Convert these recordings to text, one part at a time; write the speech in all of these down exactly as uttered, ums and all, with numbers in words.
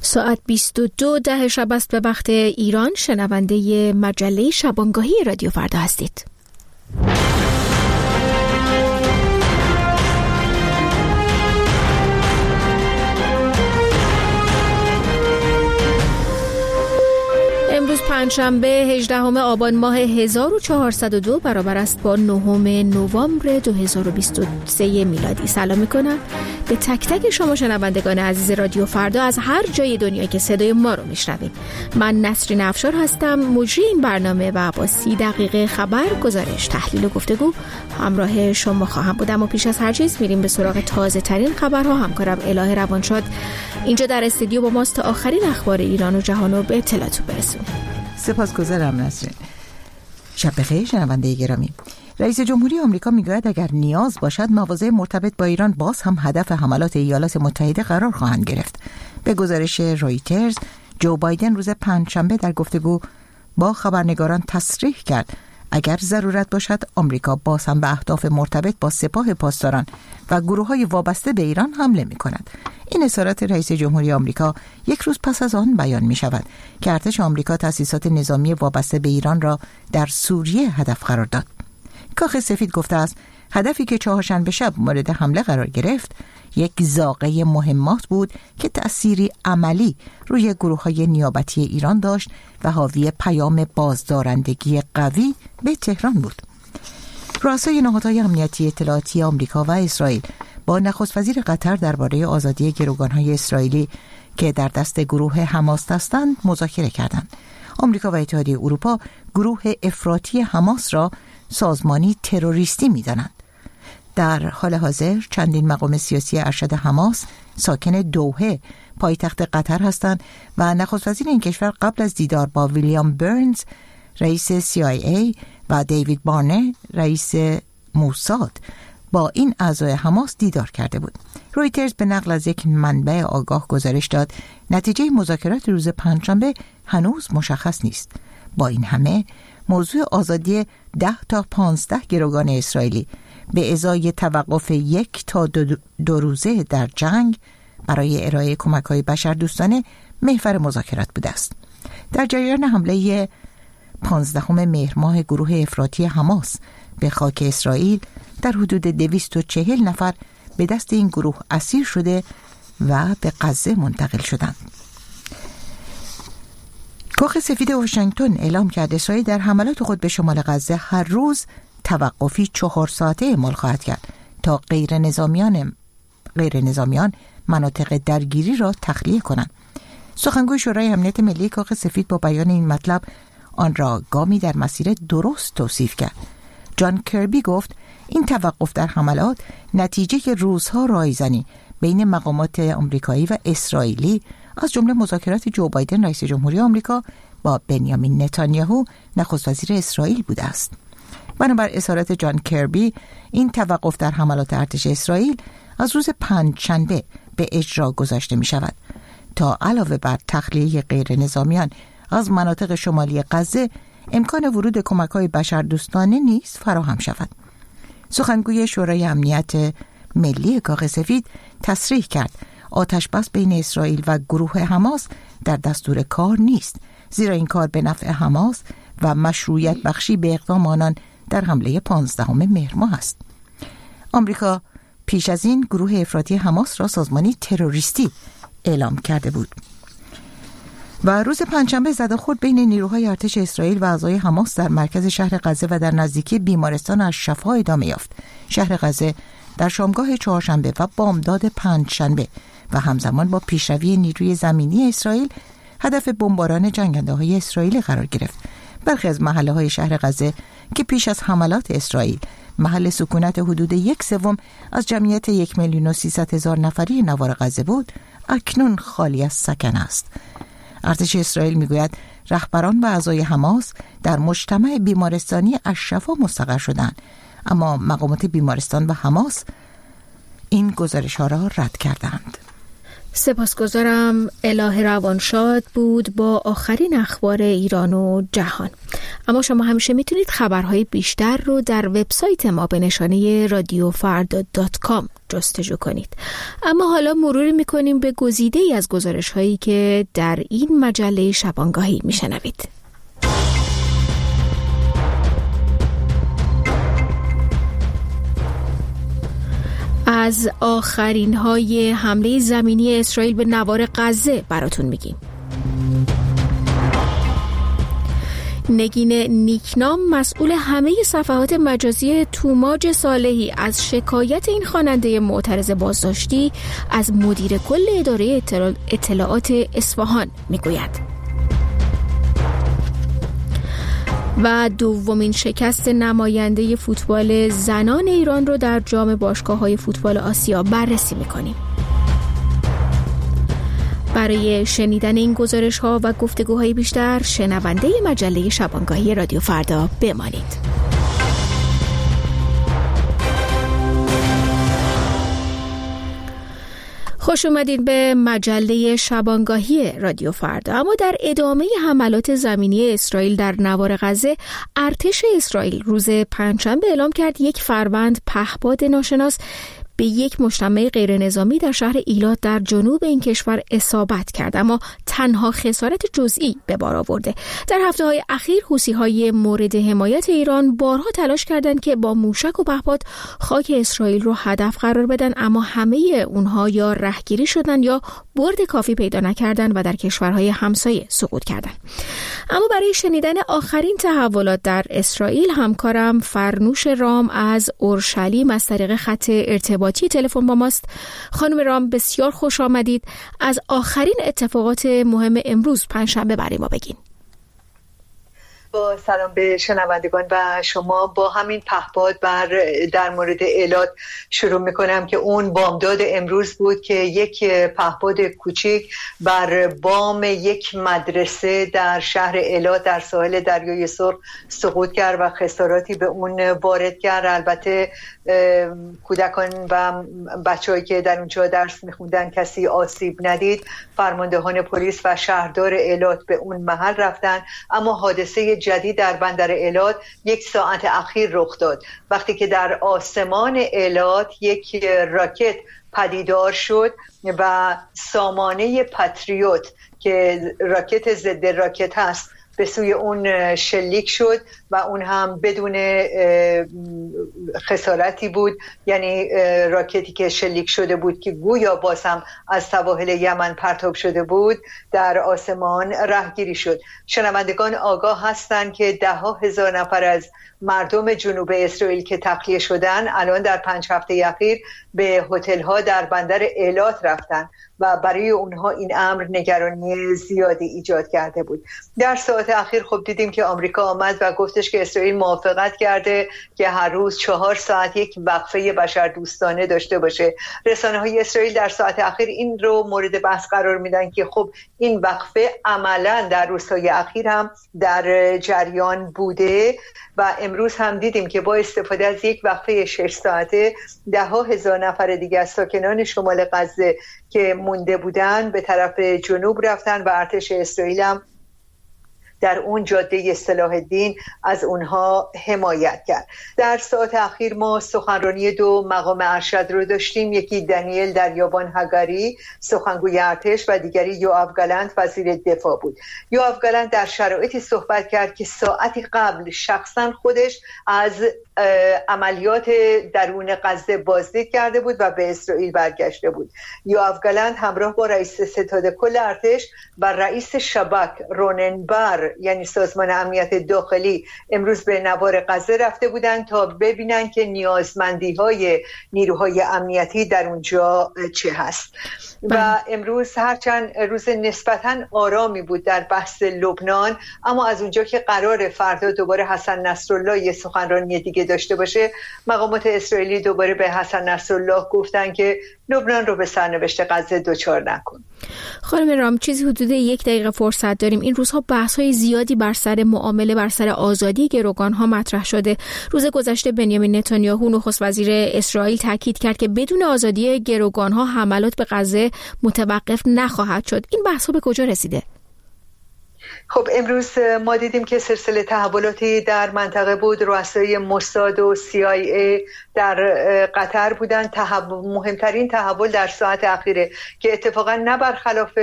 ساعت بیست و دو ده شب است به وقت ایران. شنونده مجله شبانگاهی رادیو فردا هستید. امروز پنجشنبه هجدهم آبان ماه هزار و چهارصد و دو برابر است با نهم نوامبر دو هزار و بیست و سه میلادی. سلام میکنم به تک تک شما شنوندگان عزیز رادیو فردا از هر جای دنیا که صدای ما رو میشنوید. من نسرین افشار هستم، مجری این برنامه و با سی دقیقه خبر، گزارش، تحلیل و گفتگو همراه شما خواهم بودم. و پیش از هر چیز میریم به سراغ تازه ترین خبرها. همکارم الهه روانشاد اینجا در استودیو با ماست تا آخرین اخبار ایران و جهان رو به اطلاعتون برسونیم. سپاسگزارم نسرین. شب بخیر شنونده گرامی. رئیس جمهوری آمریکا میگوید اگر نیاز باشد مواضع مرتبط با ایران باز هم هدف حملات ایالات متحده قرار خواهند گرفت. به گزارش رویترز، جو بایدن روز پنجشنبه در گفتگو با خبرنگاران تصریح کرد اگر ضرورت باشد آمریکا باز هم به اهداف مرتبط با سپاه پاسداران و گروه‌های وابسته به ایران حمله می‌کند. این اظهارات رئیس جمهوری آمریکا یک روز پس از آن بیان می‌شود که ارتش آمریکا تأسیسات نظامی وابسته به ایران را در سوریه هدف قرار داد. کاخ سفید گفته است هدفی که چهارشنبه شب مورد حمله قرار گرفت یک زاغه مهمات بود که تأثیری عملی روی گروه‌های نیابتی ایران داشت و حاوی پیام بازدارندگی قوی به تهران بود. رؤسای نهادهای امنیتی اطلاعاتی آمریکا و اسرائیل با نخست وزیر قطر درباره آزادی گروگان‌های اسرائیلی که در دست گروه حماس هستند مذاکره کردند. آمریکا و اتحادیه اروپا گروه افراطی حماس را سازمانی تروریستی می‌دانند. در حال حاضر چندین مقام سیاسی ارشد حماس ساکن دوحه پایتخت قطر هستند و نخست وزیر این کشور قبل از دیدار با ویلیام برنز رئیس سی آی ای و دیوید بارنر رئیس موساد با این اعضای حماس دیدار کرده بود. رویترز به نقل از یک منبع آگاه گزارش داد نتیجه مذاکرات روز پنجشنبه هنوز مشخص نیست. با این همه موضوع آزادی ده تا پانزده گروگان اسرائیلی به ازای توقف یک تا دو, دو روزه در جنگ برای ارائه کمک‌های بشردوستانه محور مذاکرات بوده است. در جریان حمله پانزدهم مهر ماه گروه افراطی حماس به خاک اسرائیل در حدود دویست و چهل نفر به دست این گروه اسیر شده و به غزه منتقل شدند. کاخ سفید واشنگتن اعلام کرد اسرائیل در حملات خود به شمال غزه هر روز توقفی چهار ساعته اعمال خواهد کرد تا غیر نظامیان غیر نظامیان مناطق درگیری را تخلیه کنند. سخنگوی شورای امنیت ملی کاخ سفید با بیان این مطلب آن را گامی در مسیر درست توصیف کرد. جان کربی گفت این توقف در حملات نتیجه روزها رایزنی بین مقامات آمریکایی و اسرائیلی از جمله مذاکرات جو بایدن رئیس جمهوری آمریکا با بنیامین نتانیاهو نخست وزیر اسرائیل بوده است. بنابر اظهارات جان کربی این توقف در حملات ارتش اسرائیل از روز پنجشنبه به اجرا گذاشته می شود تا علاوه بر تخلیه غیر نظامیان از مناطق شمالی غزه امکان ورود کمک‌های بشردوستانه نیز فراهم شود. سخنگوی شورای امنیت ملی کاخ سفید تصریح کرد آتش بس بین اسرائیل و گروه حماس در دستور کار نیست، زیرا این کار به نفع حماس و مشروعیت بخشی به اقدام آنان در حمله پانزدهم مهر ماه است. آمریکا پیش از این گروه افراطی حماس را سازمانی تروریستی اعلام کرده بود. و روز پنجشنبه زدوخورد بین نیروهای ارتش اسرائیل و اعضای حماس در مرکز شهر غزه و در نزدیکی بیمارستان الشفا ادامه یافت. شهر غزه در شامگاه چهارشنبه و بامداد پنجشنبه و همزمان با پیشروی نیروی زمینی اسرائیل هدف بمباران جنگنده‌های اسرائیل قرار گرفت. برخی از محله‌های شهر غزه که پیش از حملات اسرائیل محل سکونت حدود یک سوم از جمعیت یک میلیون و سیصد هزار نفری نوار غزه بود، اکنون خالی از سکن است. ارتش اسرائیل میگوید رهبران و اعضای حماس در مجتمع بیمارستانی الشفا مستقر شدند، اما مقامات بیمارستان و حماس این گزارش ها را رد کردند. سپاسگزارم. الهه روانشاد بود با آخرین اخبار ایران و جهان. اما شما همیشه میتونید خبرهای بیشتر رو در وبسایت ما به نشانه رادیو فردا دات کام جستجو کنید. اما حالا مروری میکنیم به گزیده‌ای از گزارش‌هایی که در این مجله شبانگاهی میشنوید. از آخرین های حمله زمینی اسرائیل به نوار غزه براتون میگیم. نگین نیکنام مسئول همه صفحات مجازی توماج صالحی از شکایت این خواننده معترض بازداشتی از مدیر کل اداره اطلاعات اصفهان میگوید. و دومین شکست نماینده فوتبال زنان ایران رو در جام باشگاه‌های فوتبال آسیا بررسی می‌کنیم. برای شنیدن این گزارش‌ها و گفتگوهای بیشتر شنونده مجله شبانگاهی رادیو فردا بمانید. خوش اومدین به مجله شبانگاهی رادیو فردا. اما در ادامه حملات زمینی اسرائیل در نوار غزه، ارتش اسرائیل روز پنجشنبه اعلام کرد یک فروند پهپاد ناشناس به یک مجتمع غیر نظامی در شهر ایلات در جنوب این کشور اصابت کرد، اما تنها خسارت جزئی به بار آورده. در هفته‌های اخیر حوثی‌های مورد حمایت ایران بارها تلاش کردند که با موشک و پهپاد خاک اسرائیل رو هدف قرار بدن، اما همه اونها یا رهگیری شدن یا برد کافی پیدا نکردن و در کشورهای همسایه سقوط کردند. اما برای شنیدن آخرین تحولات در اسرائیل، همکارم فرنوش رام از اورشلیم از طریق خط ارتباطی تلفن با ماست. خانم رام، بسیار خوش آمدید. از آخرین اتفاقات مهم امروز پنجشنبه برای ما بگین. با سلام به شنوندگان و شما. با همین پهپاد بر در مورد ایلات شروع میکنم که اون بامداد امروز بود که یک پهپاد کوچیک بر بام یک مدرسه در شهر ایلات در ساحل دریای سرخ سقوط کرد و خساراتی به اون وارد کرد. البته کودکان و بچه‌هایی که در اونجا درس میخوندن کسی آسیب ندید. فرماندهان پلیس و شهردار ایلات به اون محل رفتن، اما حادثه جدید در بندر ایلات یک ساعت اخیر رخ داد وقتی که در آسمان ایلات یک راکت پدیدار شد و سامانه پاتریوت که راکت ضد راکت هست به سوی اون شلیک شد و اون هم بدون خسارتی بود. یعنی راکتی که شلیک شده بود که گویا باز هم از سواحل یمن پرتاب شده بود در آسمان رهگیری شد. شنوندگان آگاه هستند که ده ها هزار نفر از مردم جنوب اسرائیل که تخلیه شدن الان در پنج هفته اخیر به هتل ها در بندر ایلات رفتن و برای اونها این امر نگرانی زیادی ایجاد کرده بود. در ساعت اخیر خب دیدیم که آمریکا آمد و گفتش که اسرائیل موافقت کرده که هر روز چهار ساعت یک وقفه بشردوستانه داشته باشه. رسانه های اسرائیل در ساعت اخیر این رو مورد بحث قرار میدن که خب این وقفه عملاً در روزهای اخیر هم در جریان بوده و امروز هم دیدیم که با استفاده از یک وقفه شش ساعته ده ها هزار نفر دیگه از ساکنان شمال غزه که مونده بودن به طرف جنوب رفتن و ارتش اسرائیل هم در اون جاده صلاح الدین از اونها حمایت کرد. در ساعت اخیر ما سخنرانی دو مقام ارشد رو داشتیم، یکی دانیل دریابان هگاری سخنگوی ارتش و دیگری یوآف گالنت وزیر دفاع بود. یوآف گالنت در شرایطی صحبت کرد که ساعتی قبل شخصا خودش از عملیات درون غزه بازدید کرده بود و به اسرائیل برگشته بود. یوآف گالنت همراه با رئیس ستاد کل ارتش و رئیس شبک رونن بر یعنی سازمان امنیت داخلی امروز به نوار غزه رفته بودند تا ببینن که نیازمندی های نیروهای امنیتی در اونجا چه هست. و امروز هرچند روز نسبتاً آرامی بود در بحث لبنان، اما از اونجا که قرار فردا دوباره حسن نصرالله یه سخنرانی دیگه داشته باشه، مقامات اسرائیلی دوباره به حسن نصرالله گفتن که لبنان رو به سرنوشت غزه دچار نکن. خانم رام، چیزی حدود یک دقیقه فرصت داریم. این روزها بحث‌های زیادی بر سر معامله بر سر آزادی گروگان‌ها مطرح شده. روز گذشته بنیامین نتانیاهو نخست وزیر اسرائیل تاکید کرد که بدون آزادی گروگان‌ها حملات به غزه متوقف نخواهد شد. این بحث‌ها به کجا رسیده؟ خب امروز ما دیدیم که سلسله تحولاتی در منطقه بود. رؤسای موساد و سی آی ای در قطر بودن. تحول، مهمترین تحول در ساعت اخیره که اتفاقا نه برخلاف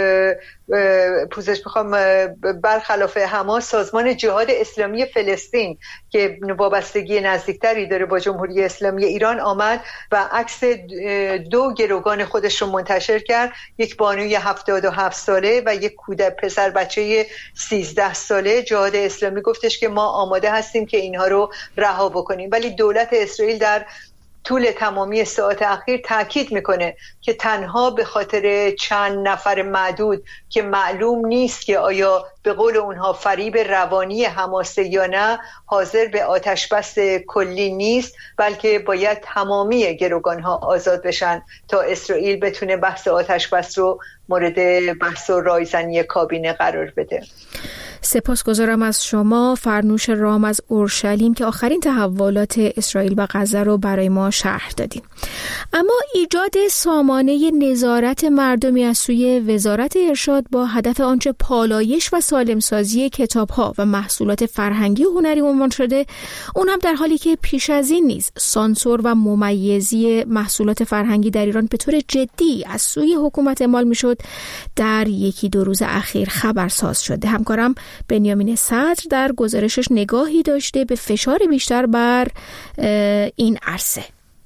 پوزش بخوام برخلاف حماس، سازمان جهاد اسلامی فلسطین که وابستگی نزدیکتری داره با جمهوری اسلامی ایران آمد و عکس دو گروگان خودش رو منتشر کرد، یک بانوی هفتاد و هفت ساله و یک کودک پسر بچه سیزده ساله. جهاد اسلامی گفتش که ما آماده هستیم که اینها رو رها بکنیم، ولی دولت اسرائیل در طول تمامی ساعت اخیر تاکید میکنه که تنها به خاطر چند نفر معدود که معلوم نیست که آیا به قول اونها فریب روانی حماسه یا نه، حاضر به آتش بس کلی نیست، بلکه باید تمامی گروگانها آزاد بشن تا اسرائیل بتونه بحث آتش بس رو مورد بحث و رایزنی کابینه قرار بده. سپاسگزارم از شما فرنوش رام از اورشلیم که آخرین تحولات اسرائیل و غزه رو برای ما شرح دادیم. اما ایجاد سامانه نظارت مردمی از سوی وزارت ارشاد با هدف آنچه پالایش و سالمسازی کتاب‌ها و محصولات فرهنگی و هنری عنوان شده، اون هم در حالی که پیش از این نیز سانسور و ممیزی محصولات فرهنگی در ایران به طور جدی از سوی حکومت اعمال میشد، در یکی دو روز اخیر خبرساز شده. همکارم بنیامین صدر در گزارشش نگاهی داشته به فشار بیشتر بر این عرصه.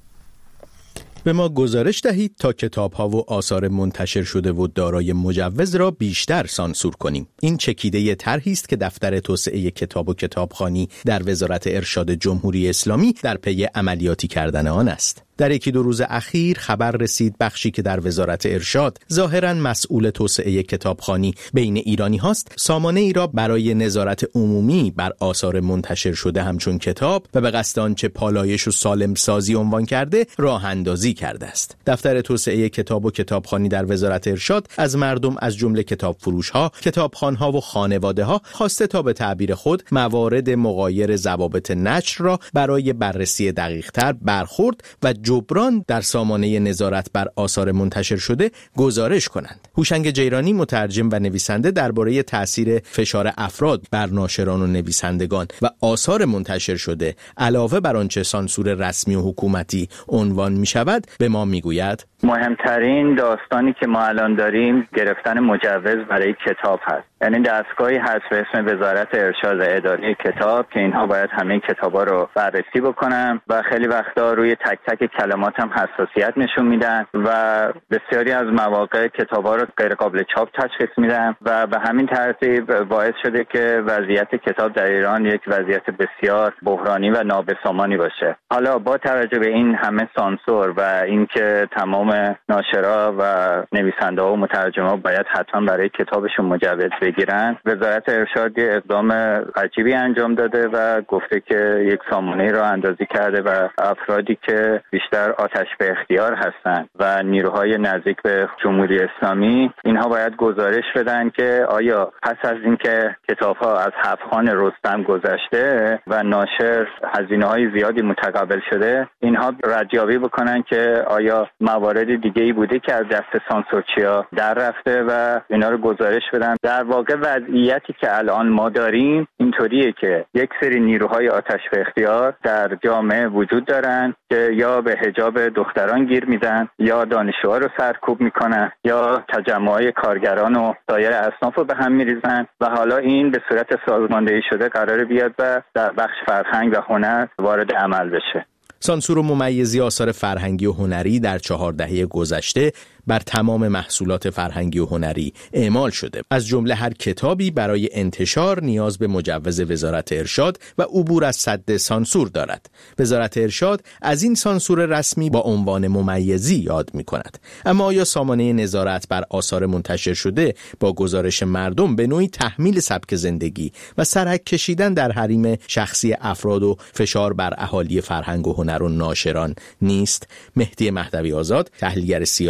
به ما گزارش دهید تا کتاب‌ها و آثار منتشر شده و دارای مجوز را بیشتر سانسور کنیم. این چکیده طرحی است که دفتر توسعه کتاب و کتابخوانی در وزارت ارشاد جمهوری اسلامی در پی عملیاتی کردن آن است. در یکی دو روز اخیر خبر رسید بخشی که در وزارت ارشاد ظاهراً مسئول توسعه کتابخوانی بین ایرانی هاست، سامانه ای را برای نظارت عمومی بر آثار منتشر شده همچون کتاب و به قصد آنچه پالایش و سالم سازی عنوان کرده راه اندازی کرده است. دفتر توسعه کتاب و کتابخوانی در وزارت ارشاد از مردم از جمله کتاب فروش ها، کتابخوان ها و خانواده ها خواسته تا به تعبیر خود موارد مغایر ضوابط نشر را برای بررسی دقیق تر برخورد و جبران در سامانه نظارت بر آثار منتشر شده گزارش کنند. هوشنگ جیرانی مترجم و نویسنده درباره تأثیر فشار افراد بر ناشران و نویسندگان و آثار منتشر شده علاوه بر آنچه سانسور رسمی و حکومتی عنوان می شود به ما می گوید مهمترین داستانی که ما الان داریم گرفتن مجوز برای کتاب هست. یعنی دستگاهی هست به اسم وزارت ارشاد اداره کتاب که اینها باید همه کتابا رو بررسی بکنن و خیلی وقتا روی تک تک کلمات هم حساسیت نشون میدن و بسیاری از مواقع کتابا رو غیر قابل چاپ تشخیص میدن و به همین ترتیب باعث شده که وضعیت کتاب در ایران یک وضعیت بسیار بحرانی و نابسامانی باشه. حالا با توجه به این همه سانسور و اینکه تمام ناشرا و نویسنده‌ها و مترجم‌ها باید حتما برای کتابشون مجوز بگیرن، وزارت ارشاد یه اقدام عجیبی انجام داده و گفته که یک سامانه را اندازی کرده و افرادی که بیشتر آتش به اختیار هستند و نیروهای نزدیک به جمهوری اسلامی، اینها باید گزارش بدن که آیا پس از اینکه کتاب‌ها از هفت‌خوان رستم گذشته و ناشر هزینه‌های زیادی متقبل شده، اینها ردیابی بکنن که آیا موارد دیگه‌ای بوده که از دست سانسورچیا در رفته و اینا رو گزارش بدن. در واقع وضعیتی که الان ما داریم اینطوریه که یک سری نیروهای آتش به اختیار در جامعه وجود دارن که یا به حجاب دختران گیر میدن یا دانشجوها رو سرکوب میکنن یا تجمعهای کارگران و سایر اصناف رو به هم میریزن و حالا این به صورت سازماندهی شده قراره بیاد و در بخش فرهنگ و هنر وارد عمل بشه. سانسور و ممیزی آثار فرهنگی و هنری در چهار دهه گذشته بر تمام محصولات فرهنگی و هنری اعمال شده. از جمله هر کتابی برای انتشار نیاز به مجوز وزارت ارشاد و عبور از سد سانسور دارد. وزارت ارشاد از این سانسور رسمی با عنوان ممیزی یاد می کند. اما آیا سامانه نظارت بر آثار منتشر شده با گزارش مردم به نوعی تحمیل سبک زندگی و سرک کشیدن در حریم شخصی افراد و فشار بر اهالی فرهنگ و هنر و ناشران نیست؟ مهدی مهدوی آزاد، تحلیلگر سیاسی از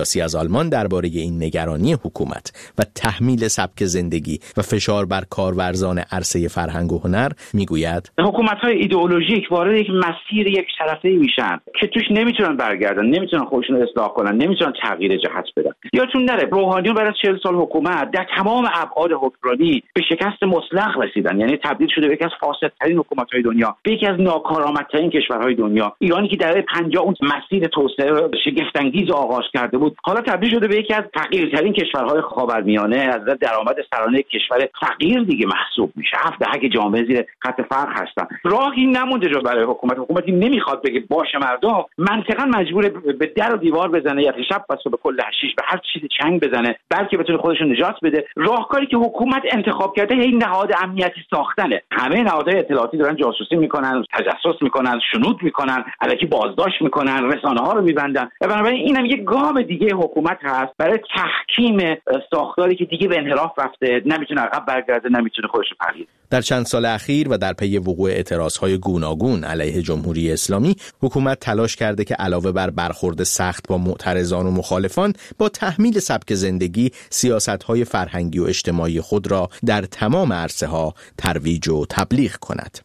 آلمان درباره این نگرانی حکومت و تحمیل سبک زندگی و فشار بر کارورزان عرصه فرهنگ و هنر میگوید حکومت‌های ایدئولوژیک وارد یک مسیر یک طرفه‌ای میشن که توش نمیتونن برگردن، نمیتونن خودشون رو اصلاح کنن، نمیتونن تغییر جهت بدن. یادتون نره روحانیون بعد از چهل سال حکومت در تمام ابعاد حکمرانی به شکست مطلق رسیدن، یعنی تبدیل شده به یکی از فاسدترین حکومت‌های دنیا، به یکی از ناکارآمدترین کشورهای دنیا. ایرانی که در پنجاه اون مسیر توسعه شگفت‌انگیز آغاز کرده بود، حالا تبدیل شده به یکی از فقیرترین کشورهای خاورمیانه، از درآمد سرانه کشور فقیر دیگه محسوب میشه. هفت دهه جامعه زیر خط فقر هستن. راهی نمونده جا برای حکومت. حکومتی نمیخواد بگه باشه مردم، منطقاً مجبور به در و دیوار بزنه یا شب بس به کل هشیش به هر چیزی چنگ بزنه بلکه بتونه خودش رو نجات بده. راهکاری که حکومت انتخاب کرده این نهاد امنیتی ساختنه. همه نهادهای اطلاعاتی دارن جاسوسی میکنن، تجسس میکنن، شنود میکنن، الکی بازداشت میکنن، رسانه‌ها رو میبندن. بنابراین اینم یک گام دیگه حکومت هست برای تحکیم ساختاری که دیگه به انحراف رفته، نمیتونه عقب برگرده، نمیتونه خودش رو پرهیز. در چند سال اخیر و در پی وقوع اعتراضهای گوناگون علیه جمهوری اسلامی، حکومت تلاش کرده که علاوه بر برخورد سخت با معترضان و مخالفان، با تحمیل سبک زندگی سیاست‌های فرهنگی و اجتماعی خود را در تمام عرصه‌ها ترویج و تبلیغ کند.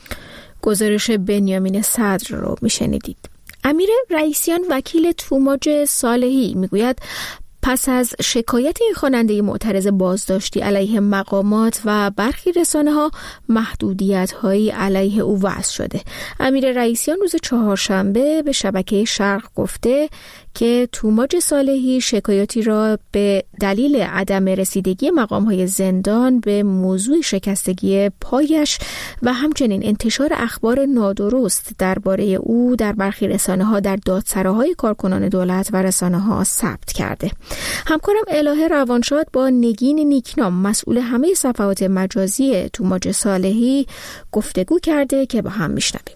گزارش بنیامین صدر رو میشنیدید. امیر رئیسیان وکیل توماج صالحی میگوید پس از شکایت این خواننده معترض بازداشتی علیه مقامات و برخی رسانه‌ها، محدودیت‌هایی علیه او وضع شده. امیر رئیسیان روز چهارشنبه به شبکه شرق گفته که توماج صالحی شکایاتی را به دلیل عدم رسیدگی مقام‌های زندان به موضوع شکستگی پایش و همچنین انتشار اخبار نادرست درباره او در برخی رسانه‌ها در دادسراهای کارکنان دولت و رسانه‌ها ثبت کرده. همکارم الهه روانشاد با نگین نیکنام، مسئول همه صفحات مجازی توماج صالحی، گفتگو کرده که با هم میشنویم.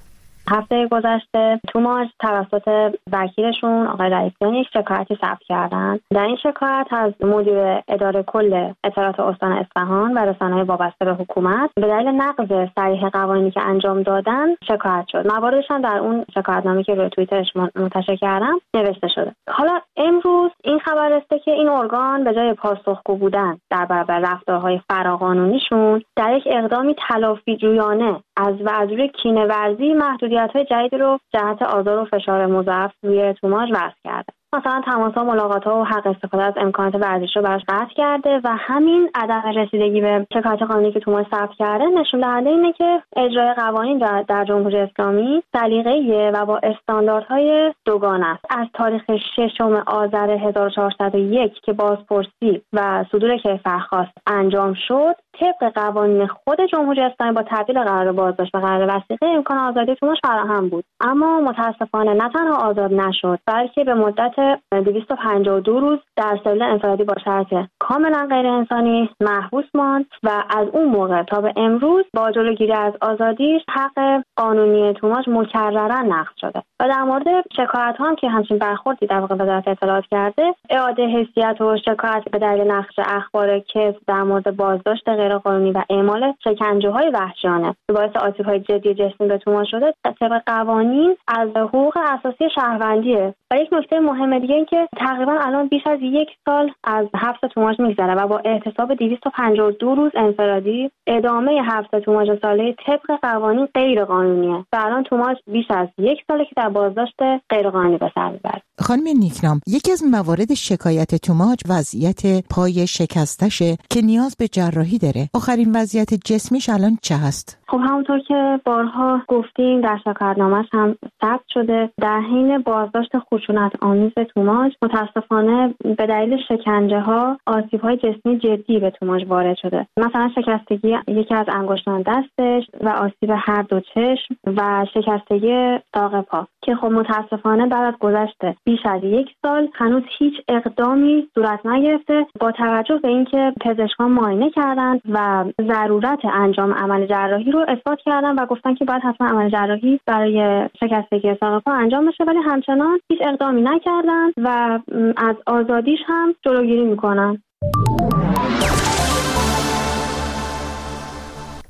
هفته گذشته توماج توسط وکیلشون آقای رئیسیان یک شکایتی ثبت کردن. در این شکایت از مدیر اداره کل اطلاعات استان اصفهان و رسانه‌های وابسته به حکومت به دلیل نقض صریح قوانینی که انجام دادن شکایت شد. مواردش هم در اون شکایتنامه که روی توییترش منتشر کردم نوشته شده. حالا امروز این خبر رسیده که این ارگان به جای پاسخگو بودن در برابر رفتارهای فراقانونیشون، در یک اقدامی تلافی جویانه از و از روی کینه‌ورزی محدودیت‌های جدید رو جهت آزار و فشار مضاعف روی توماج وضع کرده. مثلا تماس‌ها، ملاقات‌ها و حق استفاده از امکانات ورزشی رو براش قطع کرده و همین عدم رسیدگی به شکایت قانونی که توماج ثبت کرده نشون دهنده اینه که اجرای قوانین در, در جمهوری اسلامی سلیقه‌ایه و با استانداردهای دوگانه است. از تاریخ ششم آذر هزار و چهارصد و یک که بازپرسی و صدور کیفرخواست انجام شد، طبق قوانین خود جمهوری اسلامی با تبدیل قرار بازداشت و قرار وثیقه امکان آزادی توماج فراهم بود، اما متاسفانه نه تنها آزاد نشد بلکه به مدت دویست و پنجاه و دو روز در سلول انفرادی با شرایط کاملا غیر انسانی محبوس ماند و از اون موقع تا به امروز با جلوگیری از آزادیش حق قانونی توماج مکررا نقض شده. و در مورد شکایت ها هم که همچین برخوردی در واقع وزارت اطلاعات کرده، اعاده حیثیت و شکایت به دلیل نقض اخبار کذب در مورد بازداشت غیرقانونی و اعمال شکنجه‌های وحشیانه که باعث آسیب‌های جدی جسمی به توماج شده، طبق قوانین از حقوق اساسی شهروندیه. و یک نکته مهم دیگه این که تقریبا الان بیش از یک سال از حبس توماج میگذره و با احتساب دویست و پنجاه و دو روز انفرادی ادامه حبس توماج صالحی طبق قوانین غیر قانونیه و الان توماج بیش از یک ساله که در بازداشت غیر قانونی به سر میبره. خانم نیکنام، یکی از موارد شکایت توماج وضعیت پای شکستشه که نیاز به جراحی داره. آخرین وضعیت جسمیش الان چه هست؟ خب همونطور که بارها گفتیم در شکایتنامه‌اش هم ثبت شده، در حین بازداشت خشونت آمیز توماج متاسفانه به دلیل شکنجه ها آسیب های جسمی جدی به توماج وارد شده. مثلا شکستگی یکی از انگشتان دستش و آسیب هر دو چشم و شکستگی ساق پا که خب متاسفانه بعد از گذشت بیش از یک سال هنوز هیچ اقدامی صورت نگرفته، با توجه به اینکه پزشکان معاینه کردند و ضرورت انجام عمل جراحی رو اثبات کردن و گفتن که باید حتما عمل جراحی برای شکستگی ساق پا انجام بشه، ولی همچنان هیچ اقدامی نکردن و از آزادیش هم جلوگیری میکنن.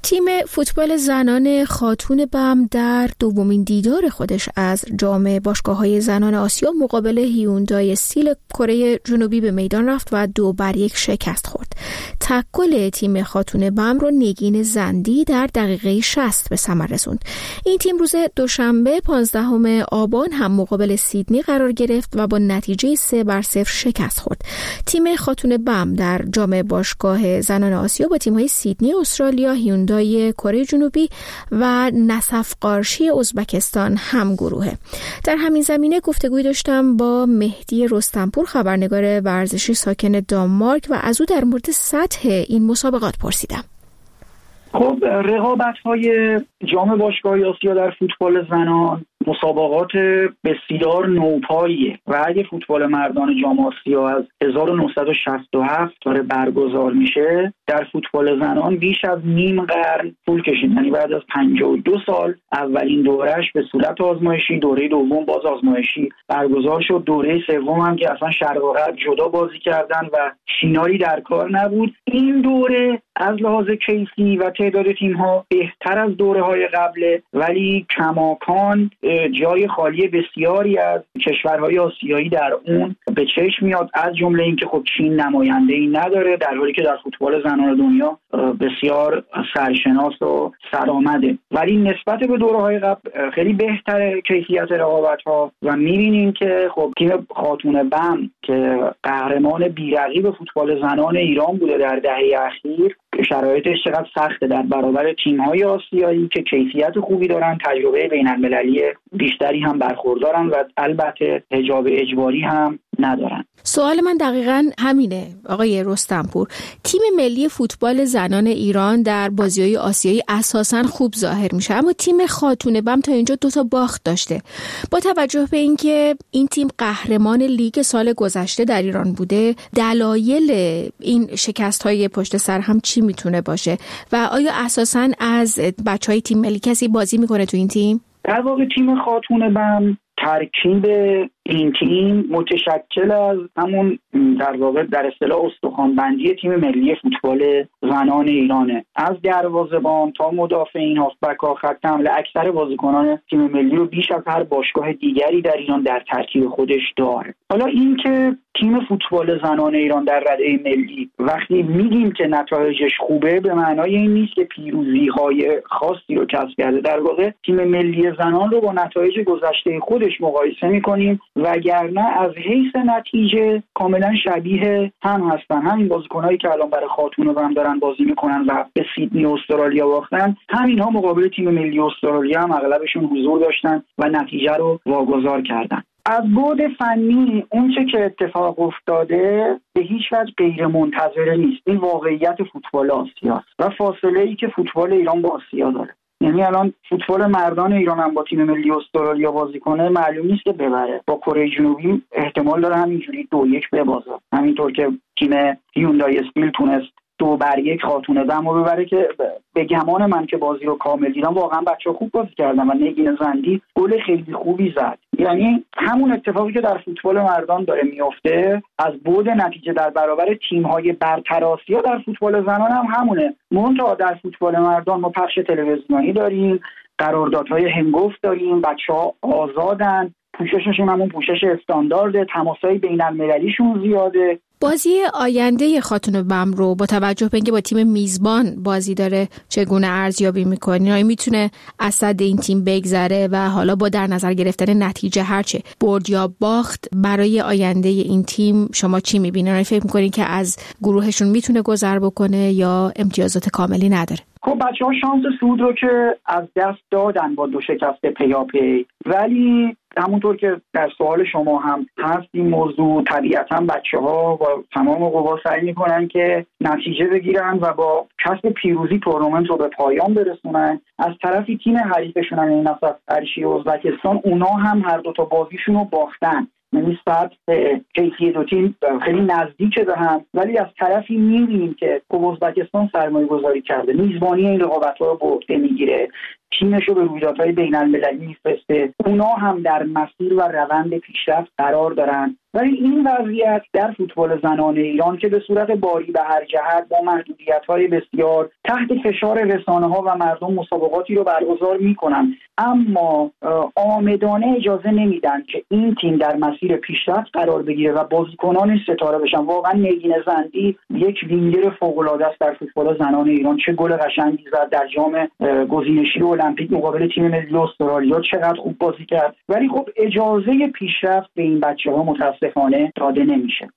تیم فوتبال زنان خاتون بم در دومین دیدار خودش از جام باشگاه‌های زنان آسیا مقابل هیوندای استیل کره جنوبی به میدان رفت و دو بر یک شکست خورد. تک گل تیم خاتون بم رو نگین زندی در دقیقه شصت به ثمر رسوند. این تیم روز دوشنبه پانزدهم آبان هم مقابل سیدنی قرار گرفت و با نتیجه سه بر صفر شکست خورد. تیم خاتون بم در جام باشگاه زنان آسیا با تیم‌های سیدنی استرالیا، هیوندای کره جنوبی و نصف قارشی ازبکستان هم گروهه. در همین زمینه گفتگوی داشتم با مهدی رستمپور، خبرنگار ورزشی ساکن دانمارک، و از او در مورد سطح این مسابقات پرسیدم. خب رقابت‌های جام باشگاه‌های آسیا در فوتبال زنان مسابقات بسیار نوپاییه و اگه فوتبال مردان جام آسیا از هزار و نهصد و شصت و هفت داره برگزار میشه، در فوتبال زنان بیش از نیم قرن طول کشید. یعنی بعد از پنجاه و دو سال اولین دورش به صورت آزمایشی، دوره دوم باز آزمایشی برگزار شد. دوره سوم هم که اصلا شرق و غرب جدا بازی کردن و چینایی در کار نبود. این دوره از لحاظ کیفی و تعداد تیم‌ها بهتر از دوره‌های قبله، ولی کماکان جای خالی بسیاری از کشورهای آسیایی در اون به چشم میاد، از جمله اینکه خب چین نماینده‌ای نداره، در حالی که در فوتبال زنان دنیا بسیار سرشناس و سرآمده. ولی نسبت به دوره‌های قبل خیلی بهتره کیفیت رقابت‌ها و می‌بینیم که خب تیم خاتون بم که قهرمان بی‌رقیب فوتبال زنان ایران بوده در دهه اخیر، شرایطش چقدر سخته در برابر تیم‌های آسیایی که کیفیت خوبی دارن، تجربه بین‌المللی بیشتری هم برخوردارن و البته حجاب اجباری هم ندارن. سوال من دقیقاً همینه آقای رستمپور. تیم ملی فوتبال زنان ایران در بازی‌های آسیایی اساساً خوب ظاهر میشه، اما تیم خاتون بم تا اینجا دو تا باخت داشته. با توجه به اینکه این تیم قهرمان لیگ سال گذشته در ایران بوده، دلایل این شکست‌های پشت سر هم چی میتونه باشه و آیا اساساً از بچه‌های تیم ملی کسی بازی میکنه تو این تیم؟ در واقع تیم خاتون بم ترکیب این تیم متشکل از همون در واقع در اصطلاح استخوان‌بندی تیم ملی فوتبال زنان ایرانه. از دروازه‌بان تا مدافعین، هافبک‌ها، خط حمله، اکثر بازیکنان تیم ملی رو بیش از هر باشگاه دیگری در ایران در ترکیب خودش داره. حالا این که تیم فوتبال زنان ایران در رده ملی وقتی میگیم که نتایجش خوبه، به معنای این نیست که پیروزی‌های خاصی رو کسب کرده. در واقع تیم ملی زنان رو با نتایج گذشته خودش مقایسه می‌کنیم، وگرنه از حیث نتیجه کاملا شبیه هم هستن. همین بازیکنایی که الان برای خاتون بم دارن بازی میکنن و به سیدنی استرالیا باختن، همینها مقابل تیم ملی استرالیا هم اغلبشون حضور داشتن و نتیجه رو واگذار کردن. از بعد فنی اونچه که اتفاق افتاده به هیچ وجه غیر منتظره نیست. این واقعیت فوتبال آسیاست و فاصله ای که فوتبال ایران با آسیا داره. یعنی الان فوتبال مردان ایران هم با تیم ملی استرالیا بازی کنه، معلوم نیست که ببره. با کره جنوبی احتمال داره همینجوری دو یک ببازه، همینطور که تیم هیوندای استیل تونست دو بر یک خاتون بم رو ببره که به گمان من که بازی رو کامل دیدم واقعا بچه‌ها خوب بازی کردن و نگین زندی گل خیلی خوبی زد. یعنی همون اتفاقی که در فوتبال مردان داره میفته از بعد نتیجه در برابر تیم‌های برتر آسیا در فوتبال زنان هم همونه. منتها در فوتبال مردان ما پخش تلویزیونی داریم، قراردادهای هنگفت داریم، بچه‌ها آزادن، پوشششون همون پوشش استاندارد، تماسای بین‌المللیشون زیاده. بازی آینده خاتون بم رو با توجه به اینکه با تیم میزبان بازی داره چگونه ارزیابی می‌کنی؟ آیا میتونه از صد این تیم بگذره و حالا با در نظر گرفتن نتیجه هرچه برد یا باخت برای آینده این تیم شما چی می‌بینید؟ آیا فکر می‌کنید که از گروهشون میتونه گذر بکنه یا امتیازات کاملی نداره؟ خب بچه‌ها شانس صعود رو که از دست دادن با دو شکست پیاپی، ولی همونطور که در سوال شما هم هست این موضوع، طبیعتاً بچه‌ها با تمام قوا سعی می‌کنن که نتیجه بگیرن و با کسب پیروزی تورنمنت رو به پایان برسونن. از طرفی تیم حریفشون یعنی نصف قارشی ازبکستان، اونا هم هر دو تا بازیشون رو باختن. یعنی سطح کیفی دو تیم خیلی نزدیکه به هم، ولی از طرفی می‌بینیم که ازبکستان سرمایه گذاری کرده، میزبانی این رقابت‌ها رو به عهده می‌گیره، تیمش رو به رویدادهای بین‌المللی می‌فرسته. اونا هم در مسیر و روند پیشرفت قرار دارن ولی این وضعیت در فوتبال زنان ایران که به صورت باری به هر جهت با محدودیت‌های بسیار تحت فشار رسانه‌ها و مردم مسابقاتی رو برگزار می‌کنن، اما عامدانه اجازه نمیدن که این تیم در مسیر پیشرفت قرار بگیره و بازیکنان ستاره بشن. واقعا نگین زندی یک وینگر فوق‌العاده است در فوتبال زنان ایران. چه گل قشنگی زد در جام گزینشی المپیک مقابل تیم ملی استرالیا، چقدر خوب بازی کرد. ولی خب اجازه پیشرفت به این بچه‌ها متاسفانه داده نمیشه.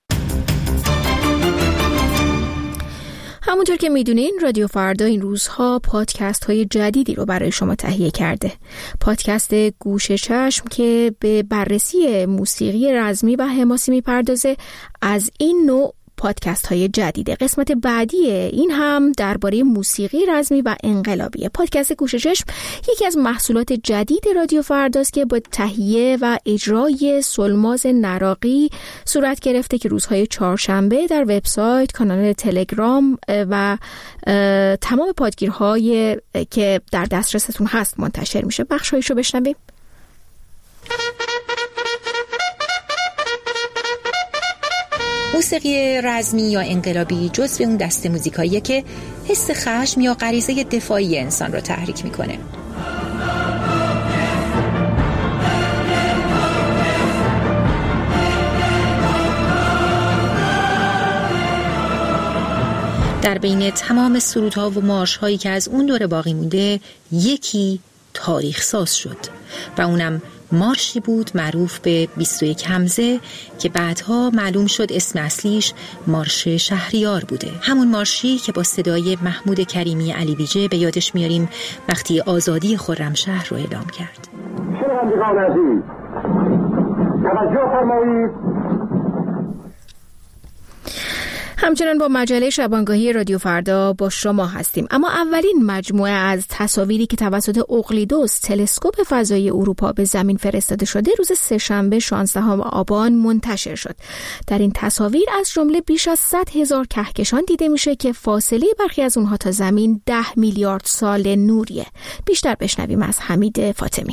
همونطور که میدونین رادیو فردا این روزها پادکست های جدیدی رو برای شما تهیه کرده. پادکست گوش چشم که به بررسی موسیقی رزمی و حماسی میپردازه از این نوع پادکست های جدیده. قسمت بعدی این هم درباره موسیقی رزمی و انقلابیه. پادکست گوش چشم یکی از محصولات جدید رادیو فرداست که با تهیه و اجرای سلماز نراقی صورت گرفته که روزهای چهارشنبه در وبسایت، کانال تلگرام و تمام پادگیرهای که در دسترستون هست منتشر میشه. بخشایشو بشنویم. موسیقی رزمی یا انقلابی جزو اون دسته موزیکاییه که حس خشم یا غریزه دفاعی انسان رو تحریک میکنه. در بین تمام سرودها و مارش‌هایی که از اون دوره باقی مونده، یکی تاریخ ساز شد و اونم مارشی بود معروف به بیست و یک حمزه که بعدها معلوم شد اسم اصلیش مارش شهریار بوده. همون مارشی که با صدای محمود کریمی علی بیجه به یادش میاریم وقتی آزادی خرمشهر رو اعلام کرد. شنوندگان عزیز، توجه فرمایید. همچنان با مجله شبانگاهی رادیو فردا با شما هستیم، اما اولین مجموعه از تصاویری که توسط اقلیدس تلسکوپ فضایی اروپا به زمین فرستاده شده روز سه‌شنبه شانزدهم آبان منتشر شد. در این تصاویر از جمله بیش از صد هزار کهکشان دیده میشه که فاصله برخی از اونها تا زمین ده میلیارد سال نوریه. بیشتر بشنویم از حمید فاطمی.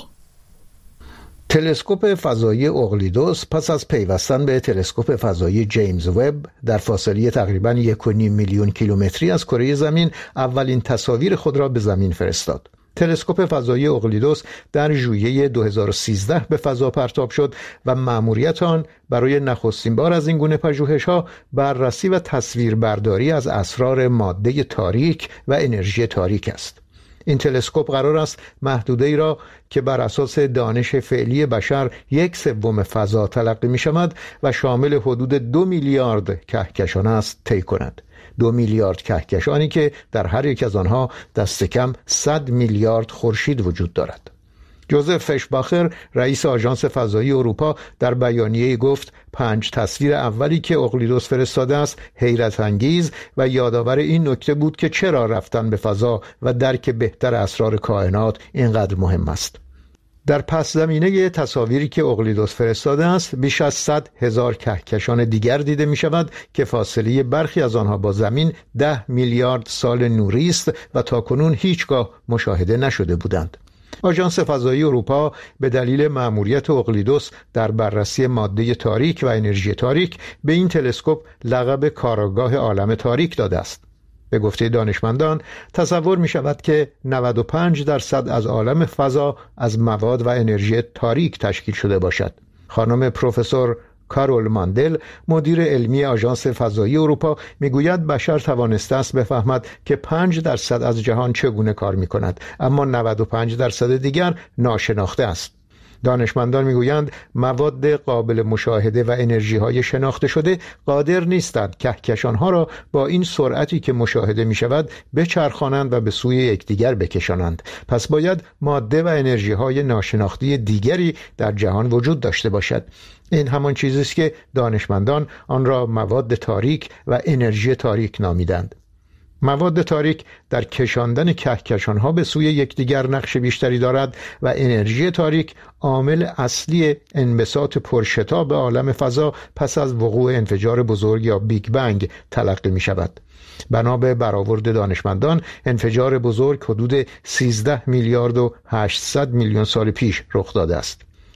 تلسکوپ فضایی اقلیدس پس از پیوستن به تلسکوپ فضایی جیمز وب در فاصله تقریباً یک و نیم میلیون کیلومتری از کره زمین اولین تصاویر خود را به زمین فرستاد. تلسکوپ فضایی اقلیدس در ژوئیه دو هزار و سیزده به فضا پرتاب شد و مأموریت آن برای نخستین بار از این گونه پژوهش‌ها بررسی و تصویربرداری از اسرار ماده تاریک و انرژی تاریک است. این تلسکوپ قرار است محدوده‌ای را که بر اساس دانش فعلی بشر یک سوم فضا تلقی می شود و شامل حدود دو میلیارد کهکشان است طی کند. دو میلیارد کهکشانی که در هر یک از آنها دست کم صد میلیارد خورشید وجود دارد. جوزف فشباخر رئیس آژانس فضایی اروپا در بیانیه‌ای گفت پنج تصویر اولی که اقلیدس فرستاده است حیرت انگیز و یادآور این نکته بود که چرا رفتن به فضا و درک بهتر اسرار کائنات اینقدر مهم است. در پس زمینه تصاویری که اقلیدس فرستاده است بیش از صد هزار کهکشان دیگر دیده می شود که فاصله برخی از آنها با زمین ده میلیارد سال نوری است و تاکنون هیچگاه مشاهده نشده بودند. آژانس فضایی اروپا به دلیل مأموریت اقلیدس در بررسی ماده تاریک و انرژی تاریک به این تلسکوپ لقب کارآگاه عالم تاریک داده است. به گفته دانشمندان تصور می شود که نود و پنج درصد از عالم فضا از مواد و انرژی تاریک تشکیل شده باشد. خانم پروفسور کارول ماندل مدیر علمی آژانس فضایی اروپا میگوید بشر توانسته است بفهمد که پنج درصد از جهان چگونه کار می کند، اما نود و پنج درصد دیگر ناشناخته است. دانشمندان میگویند مواد قابل مشاهده و انرژی های شناخته شده قادر نیستند کهکشان ها را با این سرعتی که مشاهده می شود بچرخانند و به سوی یکدیگر بکشانند. پس باید ماده و انرژی های ناشناخته دیگری در جهان وجود داشته باشد. این همان چیزی است که دانشمندان آن را مواد تاریک و انرژی تاریک نامیدند. مواد تاریک در کشاندن کهکشان‌ها به سوی یکدیگر نقش بیشتری دارد و انرژی تاریک عامل اصلی انبساط پرشتاب عالم فضا پس از وقوع انفجار بزرگ یا بیگ بنگ تلقی می شود. بنا به برآورد دانشمندان انفجار بزرگ حدود سیزده میلیارد و هشتصد میلیون سال پیش رخ داده است.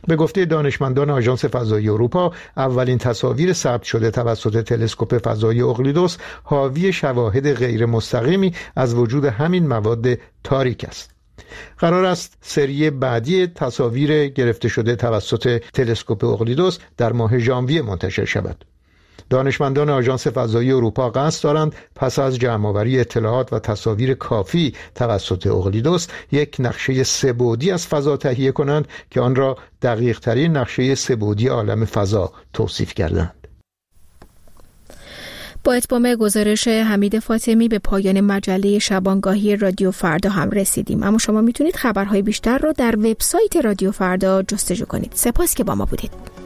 به گفته دانشمندان آژانس فضایی اروپا، اولین تصاویر ثبت شده توسط تلسکوپ فضایی اقلیدس حاوی شواهد غیر مستقیمی از وجود همین مواد تاریک است. قرار است سری بعدی تصاویر گرفته شده توسط تلسکوپ اقلیدس در ماه ژانویه منتشر شود. دانشمندان آژانس فضایی اروپا قصد دارند پس از جمع‌آوری اطلاعات و تصاویر کافی توسط اقلیدس یک نقشه سه‌بعدی از فضا تهیه کنند که آن را دقیق‌ترین نقشه سه‌بعدی عالم فضا توصیف کردند. با اتمام گزارش حمید فاطمی به پایان مجله شبانگاهی رادیو فردا هم رسیدیم، اما شما میتونید خبرهای بیشتر رو در وبسایت رادیو فردا جستجو کنید. سپاس که با ما بودید.